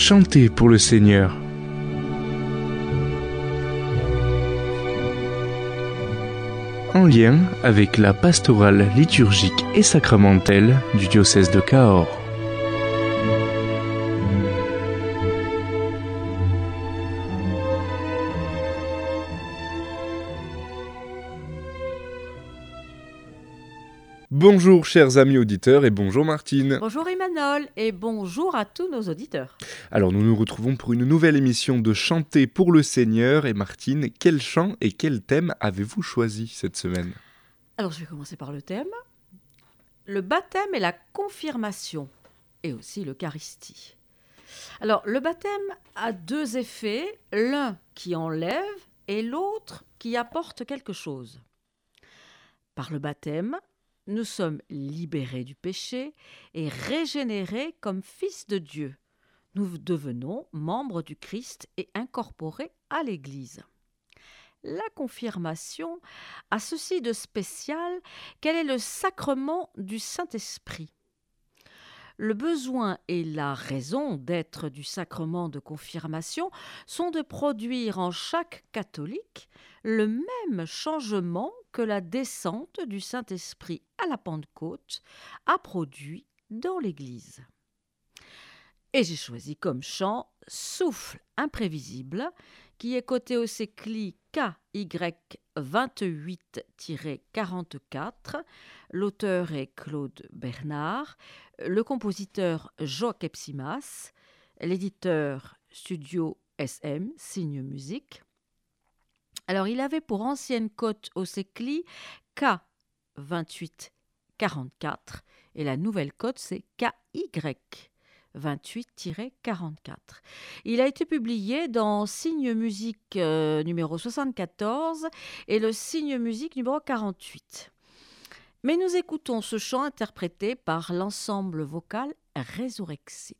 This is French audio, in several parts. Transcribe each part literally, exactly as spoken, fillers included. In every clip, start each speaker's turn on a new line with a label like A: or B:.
A: Chantez pour le Seigneur. En lien avec la pastorale liturgique et sacramentelle du diocèse de Cahors. Bonjour chers amis auditeurs et bonjour Martine.
B: Bonjour Emmanuel et bonjour à tous nos auditeurs.
A: Alors nous nous retrouvons pour une nouvelle émission de Chanter pour le Seigneur. Et Martine, quel chant et quel thème avez-vous choisi cette semaine ?
B: Alors je vais commencer par le thème. Le baptême et la confirmation et aussi l'Eucharistie. Alors le baptême a deux effets, l'un qui enlève et l'autre qui apporte quelque chose. Par le baptême, nous sommes libérés du péché et régénérés comme fils de Dieu. Nous devenons membres du Christ et incorporés à l'Église. La confirmation a ceci de spécial qu'elle est le sacrement du Saint-Esprit. Le besoin et la raison d'être du sacrement de confirmation sont de produire en chaque catholique le même changement que la descente du Saint-Esprit à la Pentecôte a produit dans l'Église. Et j'ai choisi comme chant « Souffle imprévisible » qui est coté au sécli K Y vingt-huit quarante-quatre. L'auteur est Claude Bernard, le compositeur Joachim Simas, l'éditeur Studio S M, Signe Musique. Alors, il avait pour ancienne cote au sécli K vingt-huit quarante-quatre et la nouvelle cote, c'est K Y vingt-huit quarante-quatre. Il a été publié dans Signe Musique euh, numéro soixante-quatorze et le Signe Musique numéro quarante-huit. Mais nous écoutons ce chant interprété par l'ensemble vocal Résurrexit.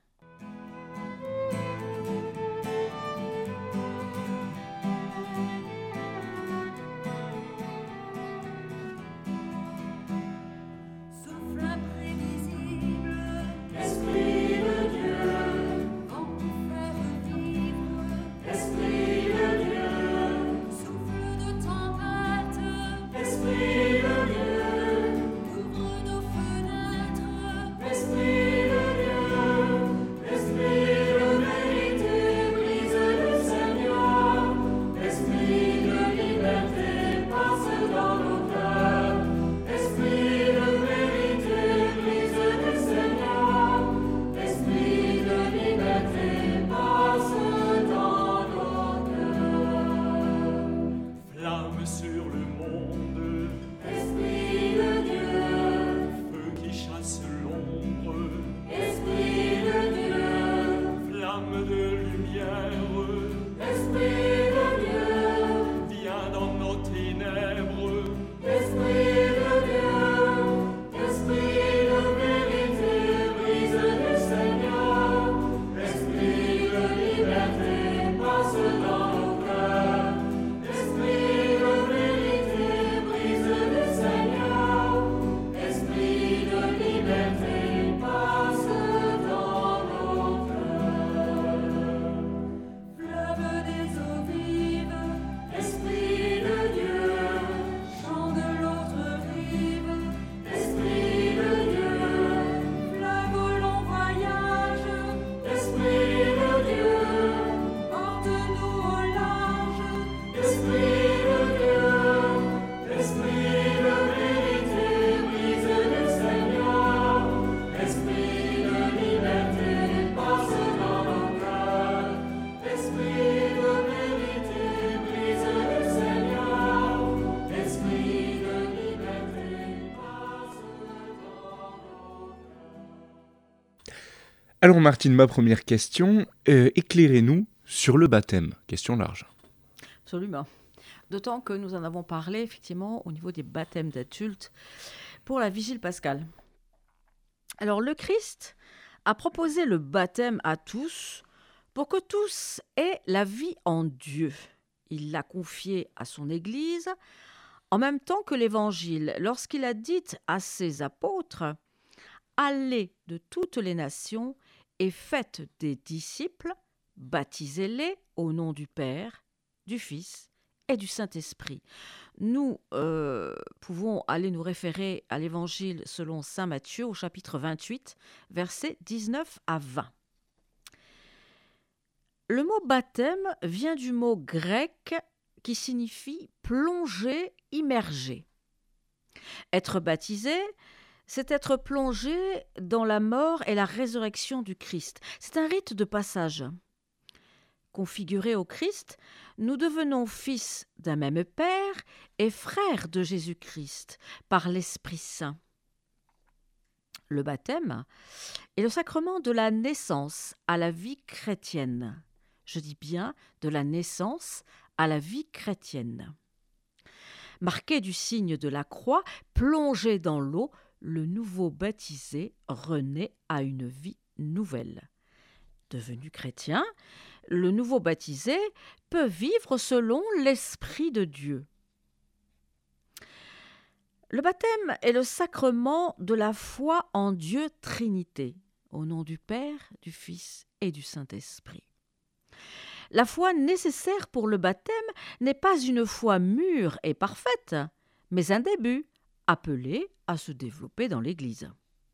A: Alors Martine, ma première question, euh, éclairez-nous sur le baptême. Question large.
B: Absolument. D'autant que nous en avons parlé effectivement au niveau des baptêmes d'adultes pour la vigile pascale. Alors le Christ a proposé le baptême à tous pour que tous aient la vie en Dieu. Il l'a confié à son Église en même temps que l'Évangile lorsqu'il a dit à ses apôtres « Allez de toutes les nations et faites des disciples, baptisez-les au nom du Père, du Fils et du Saint-Esprit. Nous euh, pouvons aller nous référer à l'Évangile selon saint Matthieu au chapitre vingt-huit, versets dix-neuf à vingt. Le mot baptême vient du mot grec qui signifie plonger, immerger. Être baptisé, c'est être plongé dans la mort et la résurrection du Christ. C'est un rite de passage. Configurés au Christ, nous devenons fils d'un même Père et frères de Jésus-Christ par l'Esprit Saint. Le baptême est le sacrement de la naissance à la vie chrétienne. Je dis bien de la naissance à la vie chrétienne. Marqué du signe de la croix, plongé dans l'eau, le nouveau baptisé renaît à une vie nouvelle. Devenu chrétien, le nouveau baptisé peut vivre selon l'Esprit de Dieu. Le baptême est le sacrement de la foi en Dieu Trinité, au nom du Père, du Fils et du Saint-Esprit. La foi nécessaire pour le baptême n'est pas une foi mûre et parfaite, mais un début, appelé à se développer dans l'Église.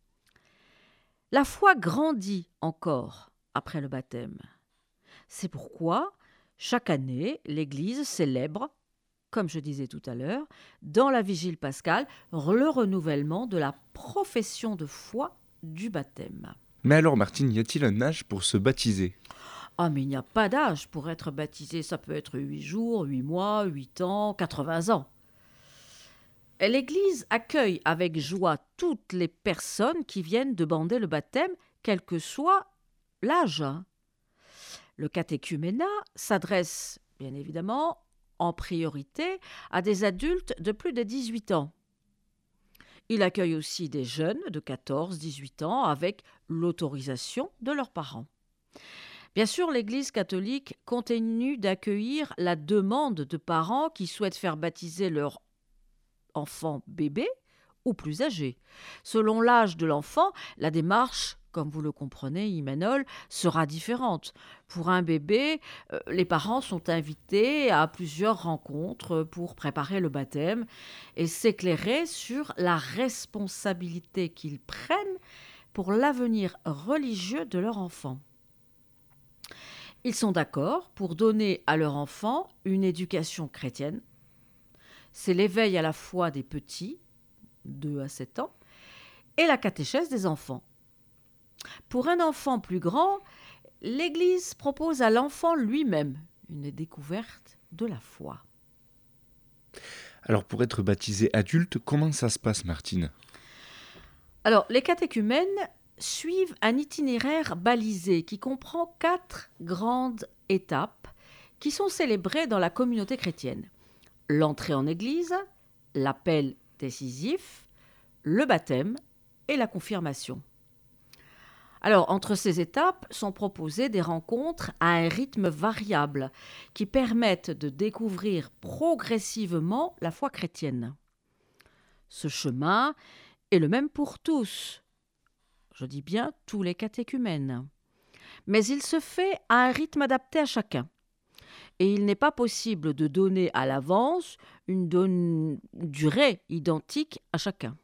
B: La foi grandit encore après le baptême. C'est pourquoi, chaque année, l'Église célèbre, comme je disais tout à l'heure, dans la Vigile pascale, le renouvellement de la profession de foi du baptême.
A: Mais alors, Martine, y a-t-il un âge pour se baptiser ?
B: Ah, mais il n'y a pas d'âge pour être baptisé. Ça peut être huit jours, huit mois, huit ans, quatre-vingts ans. L'Église accueille avec joie toutes les personnes qui viennent demander le baptême, quel que soit l'âge. Le catéchuménat s'adresse, bien évidemment, en priorité à des adultes de plus de dix-huit ans. Il accueille aussi des jeunes de quatorze à dix-huit ans avec l'autorisation de leurs parents. Bien sûr, l'Église catholique continue d'accueillir la demande de parents qui souhaitent faire baptiser leur enfant bébé ou plus âgé. Selon l'âge de l'enfant, la démarche, comme vous le comprenez, Imanol, sera différente. Pour un bébé, euh, les parents sont invités à plusieurs rencontres pour préparer le baptême et s'éclairer sur la responsabilité qu'ils prennent pour l'avenir religieux de leur enfant. Ils sont d'accord pour donner à leur enfant une éducation chrétienne. C'est l'éveil à la foi des petits, deux à sept ans, et la catéchèse des enfants. Pour un enfant plus grand, l'Église propose à l'enfant lui-même une découverte de la foi.
A: Alors, pour être baptisé adulte, comment ça se passe, Martine ?
B: Alors, les catéchumènes suivent un itinéraire balisé qui comprend quatre grandes étapes qui sont célébrées dans la communauté chrétienne. L'entrée en Église, l'appel décisif, le baptême et la confirmation. Alors, entre ces étapes sont proposées des rencontres à un rythme variable qui permettent de découvrir progressivement la foi chrétienne. Ce chemin est le même pour tous, je dis bien tous les catéchumènes, mais il se fait à un rythme adapté à chacun. Et il n'est pas possible de donner à l'avance une don- durée identique à chacun.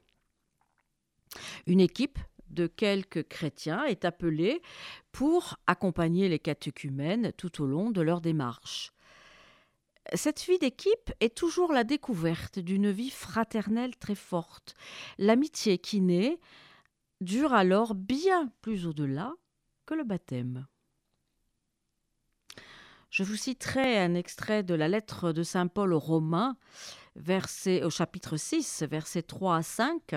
B: Une équipe de quelques chrétiens est appelée pour accompagner les catéchumènes tout au long de leur démarche. Cette vie d'équipe est toujours la découverte d'une vie fraternelle très forte. L'amitié qui naît dure alors bien plus au-delà que le baptême. Je vous citerai un extrait de la lettre de saint Paul aux Romains, verset, au chapitre six, versets trois à cinq.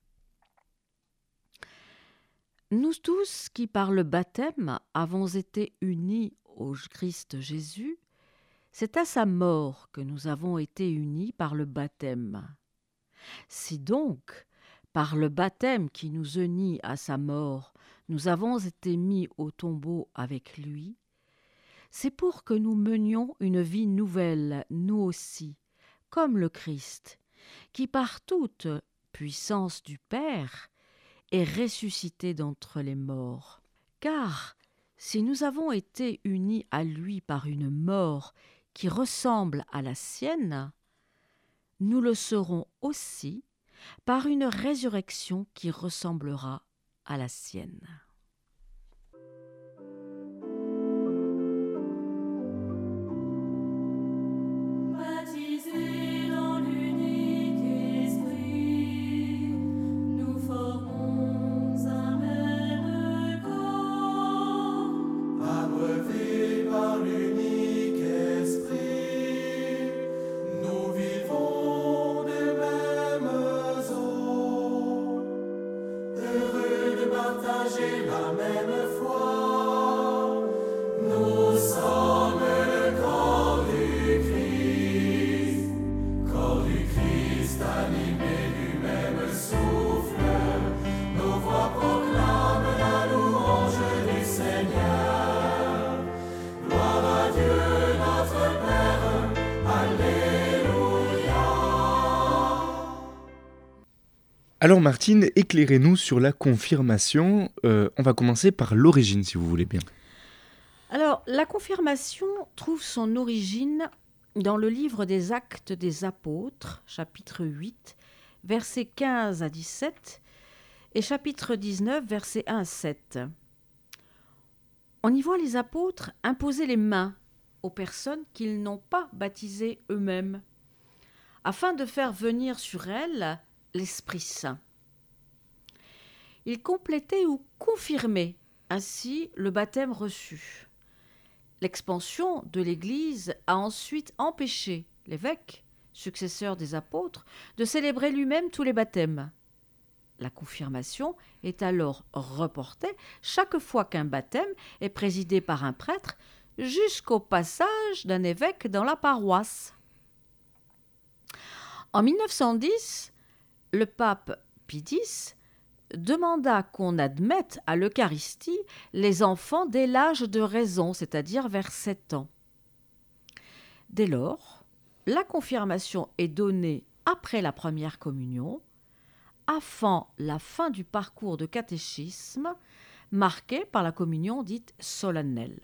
B: « Nous tous qui par le baptême avons été unis au Christ Jésus, c'est à sa mort que nous avons été unis par le baptême. Si donc, par le baptême qui nous unit à sa mort, nous avons été mis au tombeau avec lui, c'est pour que nous menions une vie nouvelle, nous aussi, comme le Christ, qui par toute puissance du Père est ressuscité d'entre les morts. Car si nous avons été unis à lui par une mort qui ressemble à la sienne, nous le serons aussi par une résurrection qui ressemblera à la sienne.
A: Alors Martine, éclairez-nous sur la confirmation. Euh, on va commencer par l'origine, si vous voulez bien.
B: Alors, la confirmation trouve son origine dans le livre des Actes des Apôtres, chapitre huit, versets quinze à dix-sept, et chapitre dix-neuf, versets un à sept. On y voit les apôtres imposer les mains aux personnes qu'ils n'ont pas baptisées eux-mêmes, afin de faire venir sur elles l'Esprit Saint. Ils complétaient ou confirmaient ainsi le baptême reçu. L'expansion de l'Église a ensuite empêché l'évêque, successeur des apôtres, de célébrer lui-même tous les baptêmes. La confirmation est alors reportée chaque fois qu'un baptême est présidé par un prêtre jusqu'au passage d'un évêque dans la paroisse. En mille neuf cent dix, le pape Pie X demanda qu'on admette à l'Eucharistie les enfants dès l'âge de raison, c'est-à-dire vers sept ans. Dès lors, la confirmation est donnée après la première communion, avant la fin du parcours de catéchisme marqué par la communion dite solennelle.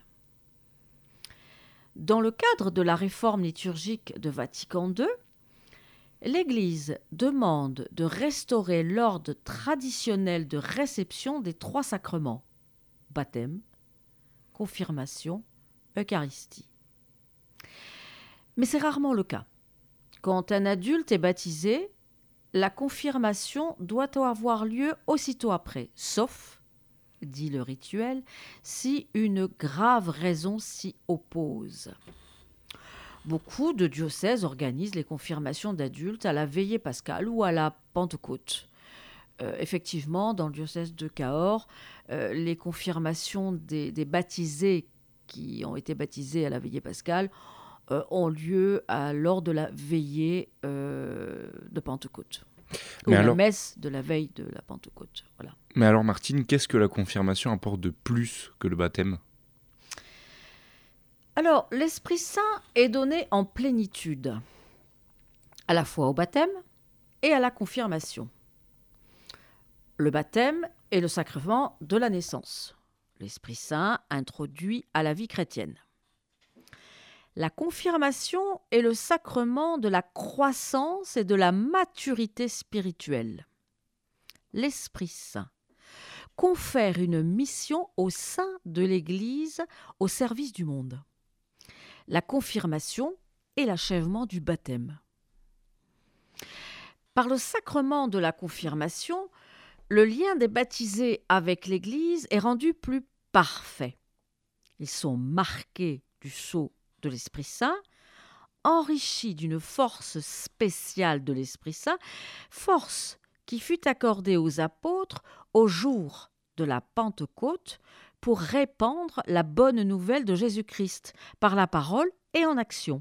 B: Dans le cadre de la réforme liturgique de Vatican deux, l'Église demande de restaurer l'ordre traditionnel de réception des trois sacrements, baptême, confirmation, Eucharistie. Mais c'est rarement le cas. Quand un adulte est baptisé, la confirmation doit avoir lieu aussitôt après, sauf, dit le rituel, si une grave raison s'y oppose. Beaucoup de diocèses organisent les confirmations d'adultes à la veillée pascale ou à la Pentecôte. Euh, effectivement, dans le diocèse de Cahors, euh, les confirmations des, des baptisés qui ont été baptisés à la veillée pascale euh, ont lieu à, lors de la veillée euh, de Pentecôte. Ou
A: Mais
B: la
A: alors...
B: messe de la veille de la Pentecôte. Voilà.
A: Mais alors Martine, qu'est-ce que la confirmation apporte de plus que le baptême ?
B: Alors, l'Esprit Saint est donné en plénitude, à la fois au baptême et à la confirmation. Le baptême est le sacrement de la naissance. L'Esprit Saint introduit à la vie chrétienne. La confirmation est le sacrement de la croissance et de la maturité spirituelle. L'Esprit Saint confère une mission au sein de l'Église au service du monde. La confirmation est l'achèvement du baptême. Par le sacrement de la confirmation, le lien des baptisés avec l'Église est rendu plus parfait. Ils sont marqués du sceau de l'Esprit Saint, enrichis d'une force spéciale de l'Esprit Saint, force qui fut accordée aux apôtres au jour de la Pentecôte pour répandre la bonne nouvelle de Jésus-Christ par la parole et en action.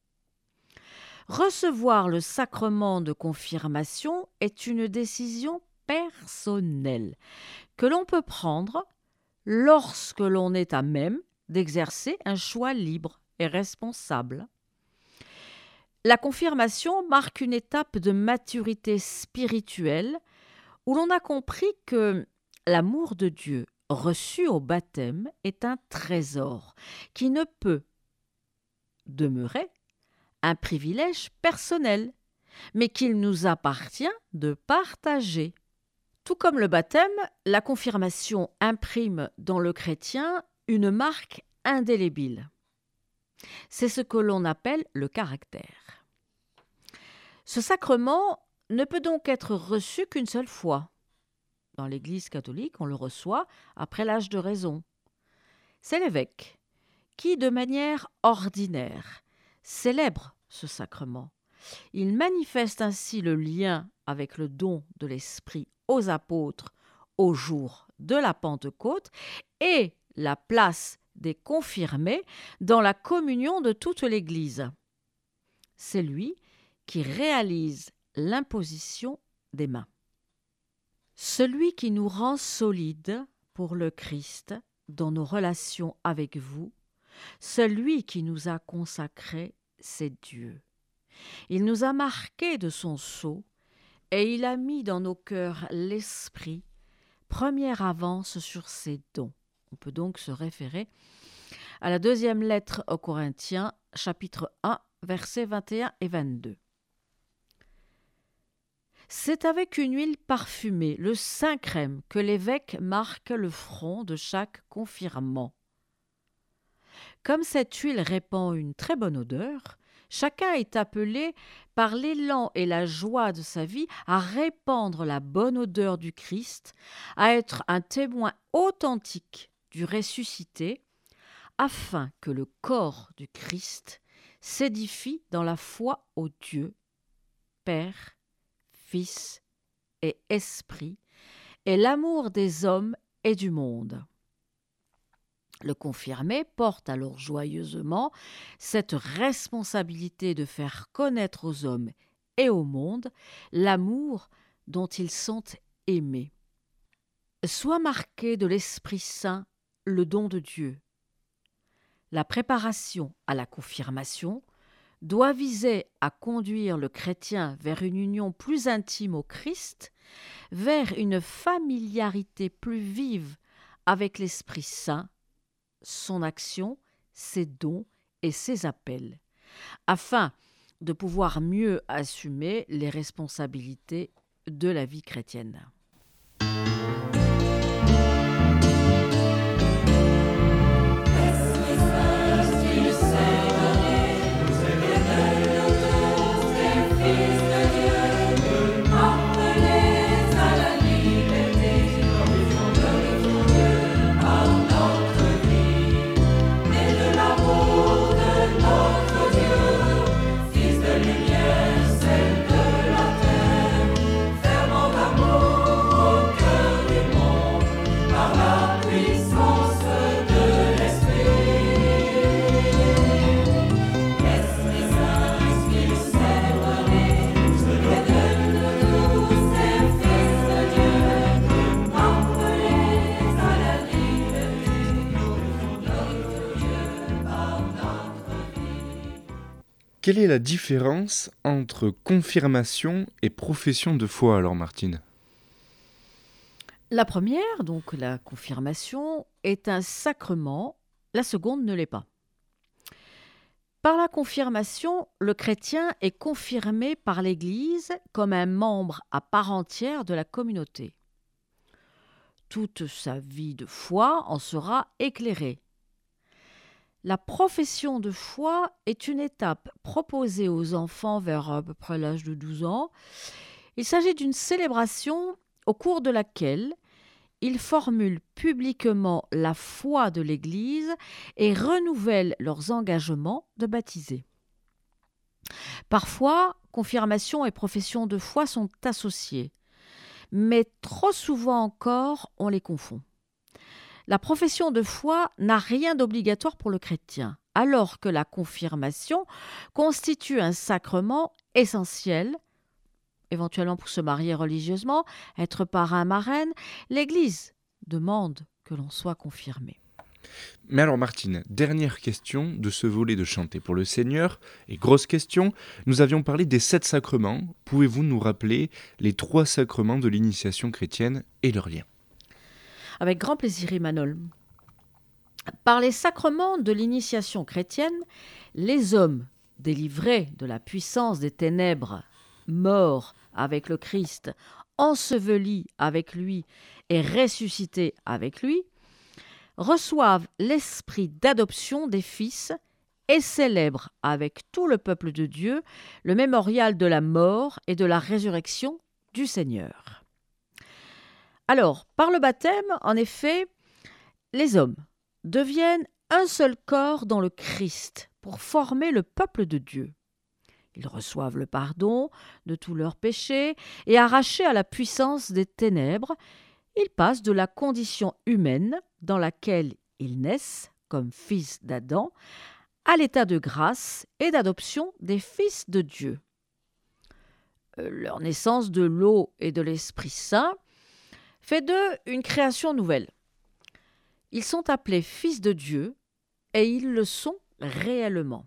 B: Recevoir le sacrement de confirmation est une décision personnelle que l'on peut prendre lorsque l'on est à même d'exercer un choix libre et responsable. La confirmation marque une étape de maturité spirituelle où l'on a compris que l'amour de Dieu reçu au baptême est un trésor qui ne peut demeurer un privilège personnel, mais qu'il nous appartient de partager. Tout comme le baptême, la confirmation imprime dans le chrétien une marque indélébile. C'est ce que l'on appelle le caractère. Ce sacrement ne peut donc être reçu qu'une seule fois. Dans l'Église catholique, on le reçoit après l'âge de raison. C'est l'évêque qui, de manière ordinaire, célèbre ce sacrement. Il manifeste ainsi le lien avec le don de l'Esprit aux apôtres au jour de la Pentecôte et la place des confirmés dans la communion de toute l'Église. C'est lui qui réalise l'imposition des mains. Celui qui nous rend solides pour le Christ dans nos relations avec vous, celui qui nous a consacrés, c'est Dieu. Il nous a marqués de son sceau et il a mis dans nos cœurs l'esprit, première avance sur ses dons. On peut donc se référer à la deuxième lettre aux Corinthiens, chapitre un, versets vingt et un et vingt-deux. C'est avec une huile parfumée, le saint crème, que l'évêque marque le front de chaque confirmant. Comme cette huile répand une très bonne odeur, chacun est appelé par l'élan et la joie de sa vie à répandre la bonne odeur du Christ, à être un témoin authentique du ressuscité, afin que le corps du Christ s'édifie dans la foi au Dieu, Père, Fils et Esprit, et l'amour des hommes et du monde. Le confirmé porte alors joyeusement cette responsabilité de faire connaître aux hommes et au monde l'amour dont ils sont aimés. Soit marqué de l'Esprit Saint le don de Dieu. La préparation à la confirmation doit viser à conduire le chrétien vers une union plus intime au Christ, vers une familiarité plus vive avec l'Esprit Saint, son action, ses dons et ses appels, afin de pouvoir mieux assumer les responsabilités de la vie chrétienne.
A: Quelle est la différence entre confirmation et profession de foi alors, Martine ?
B: La première, donc la confirmation, est un sacrement, la seconde ne l'est pas. Par la confirmation, le chrétien est confirmé par l'Église comme un membre à part entière de la communauté. Toute sa vie de foi en sera éclairée. La profession de foi est une étape proposée aux enfants vers à peu près l'âge de douze ans. Il s'agit d'une célébration au cours de laquelle ils formulent publiquement la foi de l'Église et renouvellent leurs engagements de baptiser. Parfois, confirmation et profession de foi sont associées, mais trop souvent encore, on les confond. La profession de foi n'a rien d'obligatoire pour le chrétien, alors que la confirmation constitue un sacrement essentiel. Éventuellement pour se marier religieusement, être parrain, marraine, l'Église demande que l'on soit confirmé.
A: Mais alors Martine, dernière question de ce volet de Chanter pour le Seigneur, et grosse question, nous avions parlé des sept sacrements. Pouvez-vous nous rappeler les trois sacrements de l'initiation chrétienne et leurs liens ?
B: Avec grand plaisir, Imanol. Par les sacrements de l'initiation chrétienne, les hommes délivrés de la puissance des ténèbres, morts avec le Christ, ensevelis avec lui et ressuscités avec lui, reçoivent l'esprit d'adoption des fils et célèbrent avec tout le peuple de Dieu le mémorial de la mort et de la résurrection du Seigneur. Alors, par le baptême, en effet, les hommes deviennent un seul corps dans le Christ pour former le peuple de Dieu. Ils reçoivent le pardon de tous leurs péchés et, arrachés à la puissance des ténèbres, ils passent de la condition humaine dans laquelle ils naissent comme fils d'Adam à l'état de grâce et d'adoption des fils de Dieu. Leur naissance de l'eau et de l'Esprit Saint fait d'eux une création nouvelle. Ils sont appelés fils de Dieu et ils le sont réellement.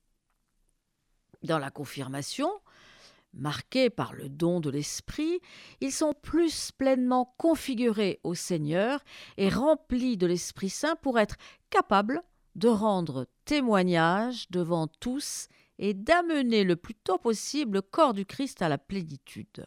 B: Dans la confirmation, marqués par le don de l'Esprit, ils sont plus pleinement configurés au Seigneur et remplis de l'Esprit Saint pour être capables de rendre témoignage devant tous et d'amener le plus tôt possible le corps du Christ à la plénitude.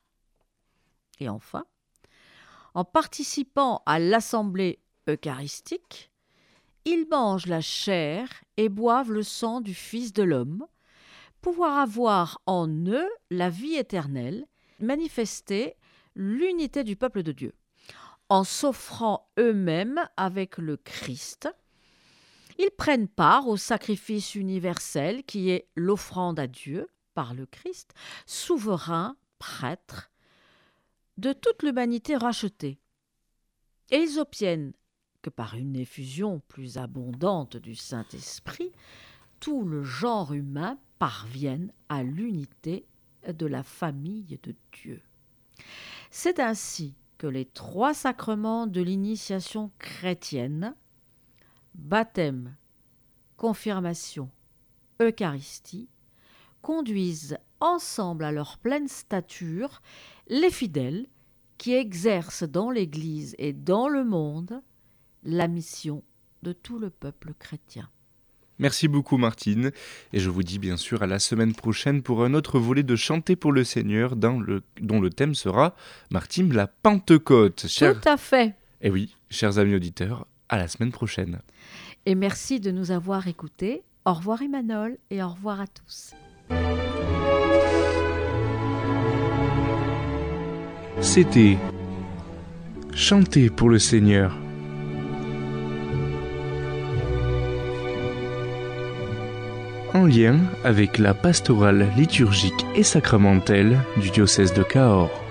B: Et enfin, en participant à l'assemblée eucharistique, ils mangent la chair et boivent le sang du Fils de l'homme, pouvoir avoir en eux la vie éternelle, manifester l'unité du peuple de Dieu. En s'offrant eux-mêmes avec le Christ, ils prennent part au sacrifice universel qui est l'offrande à Dieu par le Christ, souverain prêtre de toute l'humanité rachetée. Et ils obtiennent que par une effusion plus abondante du Saint-Esprit, tout le genre humain parvienne à l'unité de la famille de Dieu. C'est ainsi que les trois sacrements de l'initiation chrétienne, baptême, confirmation, Eucharistie, conduisent ensemble à leur pleine stature les fidèles qui exercent dans l'Église et dans le monde la mission de tout le peuple chrétien.
A: Merci beaucoup Martine, et je vous dis bien sûr à la semaine prochaine pour un autre volet de Chanter pour le Seigneur dans le, dont le thème sera, Martine, la Pentecôte.
B: Chers... Tout à fait.
A: Eh oui, chers amis auditeurs, à la semaine prochaine.
B: Et merci de nous avoir écoutés. Au revoir Imanol et au revoir à tous.
A: C'était Chanter pour le Seigneur. En lien avec la pastorale liturgique et sacramentelle du diocèse de Cahors.